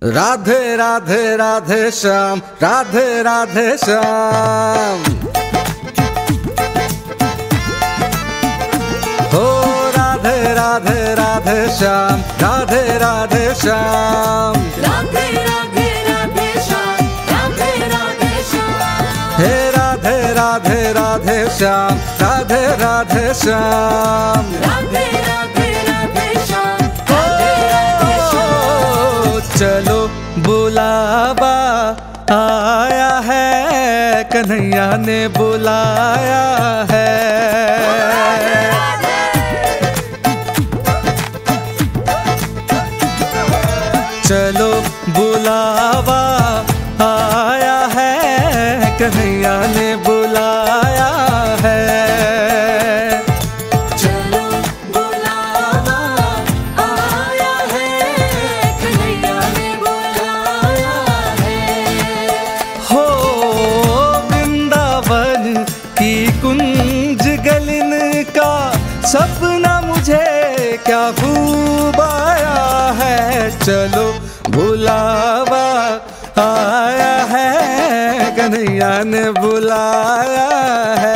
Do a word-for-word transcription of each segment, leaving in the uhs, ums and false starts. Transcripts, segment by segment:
राधे राधे राधे श्याम, राधे राधे श्याम। हो राधे राधे राधे श्याम, राधे राधे श्याम। राधे राधे राधे श्याम, राधे राधे श्याम। हे राधे राधे राधे श्याम, राधे राधे श्याम। राधे राधे राधे श्याम, राधे राधे श्याम। चलो बुलावा आया है, कन्हैया ने बुलाया है। चलो बुलावा आया है, कन्हैया ने बुलाया है। चलो बुलावा आया है, कन्हैया ने बुलाया है। हो वृंदावन की कुंज गलिन का सपना मुझे क्या खूब आया है। चलो बुलावा आया है, कन्हैया ने बुलाया है।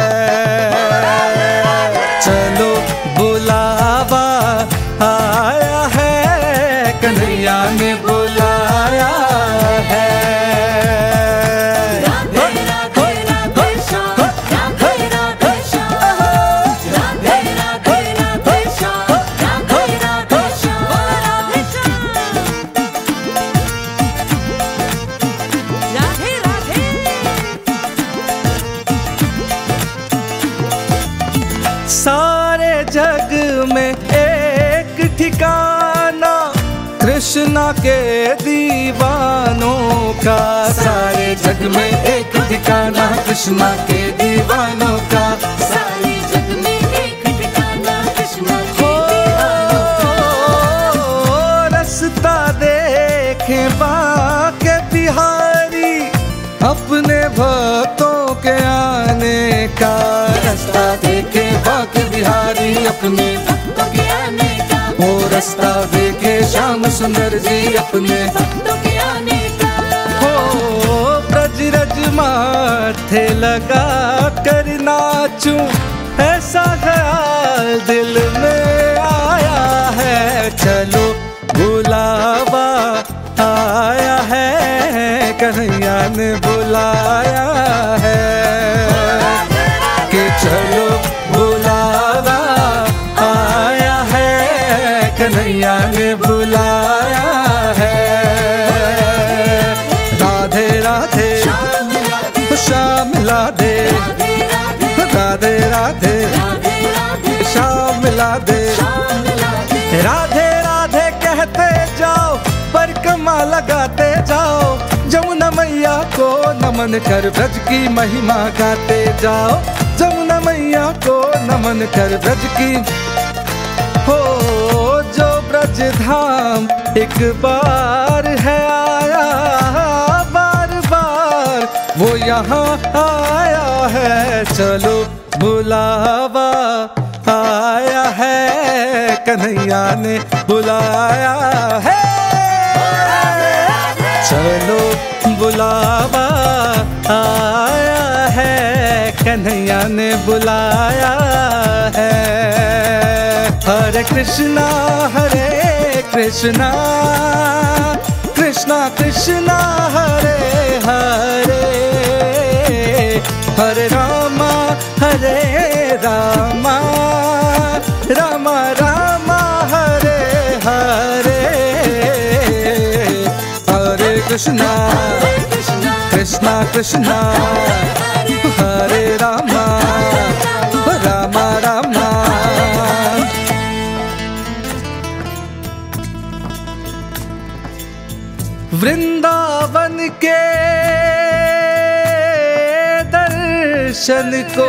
चलो बुलावा आया है, कन्हैया ने बुलाया है। राधे राधे राधे श्याम, राधे राधे श्याम। राधे राधे राधे श्याम, राधे राधे श्याम। राधे श्याम, राधे राधे। सारे जग में एक ठिकाना कृष्णा के दीवानों का। सारे जग में एक ठिकाना कृष्णा के दीवानों का। सारे जग में एक ठिकाना कृष्णा के हो रास्ता देखे बाके बिहारी, अपने भक्तों के आने का। रास्ता देखे बाके बिहारी, अपने भक्तों के आने का। वो रास्ता देखे श्याम सुंदर जी, अपने भक्तों के आने का। हो ब्रज रज माथे लगा कर नाचूं, ऐसा ख्याल दिल में आया है। चलो बुलावा आया है, कन्हैया ने बुलाया है। कि चलो बुलावा आया है, कन्हैया ने बुलाया है। राधे राधे श्याम राधे, श्याम राधे, राधे राधे, राधे राधे राधे राधे, श्याम राधे। श्याम राधे। राधे राधे कहते जाओ, परिक्रमा लगाते जाओ, जमुना मैया को नमन कर ब्रज की महिमा गाते जाओ। जमुना मैया को नमन कर ब्रज की हो, जो ब्रज धाम एक बार है आया, बार बार वो यहाँ आया है। चलो बुलावा आया है, कन्हैया ने बुलाया है। चलो बुलावा आया है, कन्हैया ने बुलाया है। हरे कृष्णा हरे कृष्णा, कृष्णा कृष्णा हरे हरे, हरे रामा हरे रामा, रामा रामा हरे हरे। हरे कृष्णा कृष्णा कृष्णा हरे रामा, रामा रामा। वृंदावन के दर्शन को,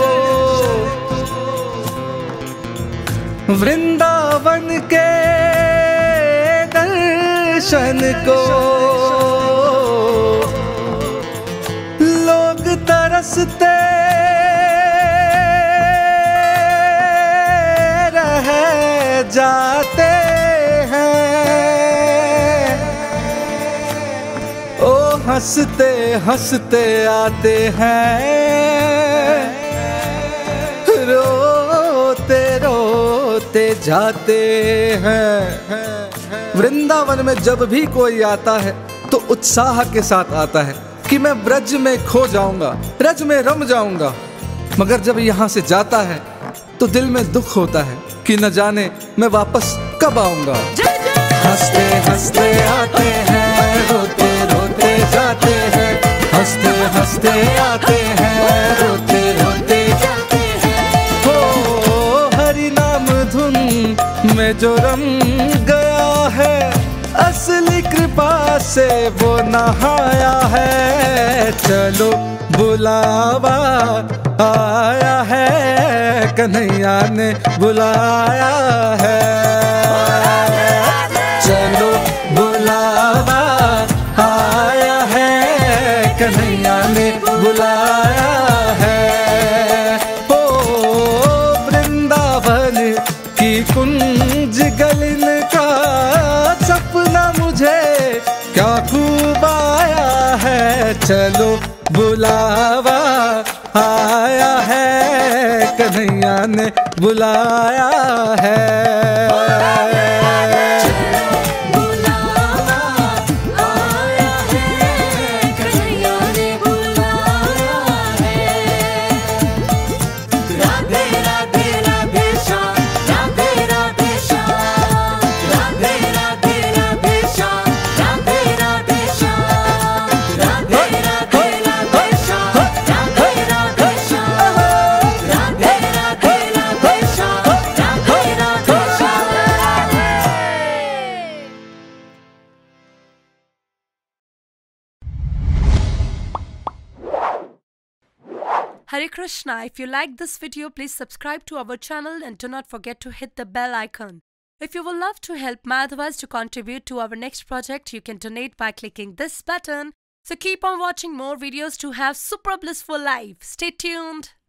वृंदावन के दर्शन को लोग तरसते रह जाते हैं। हंसते हंसते आते हैं, रोते रोते जाते हैं। वृंदावन में जब भी कोई आता है तो उत्साह के साथ आता है कि मैं ब्रज में खो जाऊंगा, ब्रज में रम जाऊंगा। मगर जब यहाँ से जाता है तो दिल में दुख होता है कि न जाने मैं वापस कब आऊंगा। हंसते हंसते आते हैं, रोते रोते जाते हैं, हंसते हंसते आते हैं, रोते रोते जाते हैं। हो हरि नाम धुन में जो रम गया है, असली कृपा से वो नहाया है। चलो बुलावा आया है, कन्हैया ने बुलाया है। चलो बुलावा आया है, कन्हैया ने बुलाया है। ओ वृंदावन की कुंज गलिन का सपना मुझे क्या खूब आया है। चलो बुलावा आया है, कन्हैया ने बुलाया है। Hare Krishna. If you like this video, please subscribe to our channel and do not forget to hit the bell icon. If you would love to help Madhavas to contribute to our next project, you can donate by clicking this button. So keep on watching more videos to have super blissful life. Stay tuned.